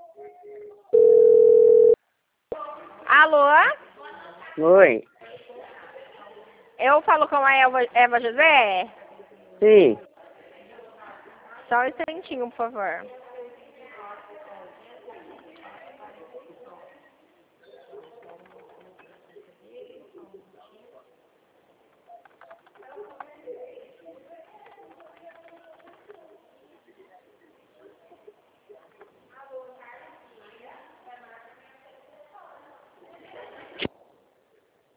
Alô? Oi. Eu falo com a Eva José? Sim. Só um instantinho, por favor.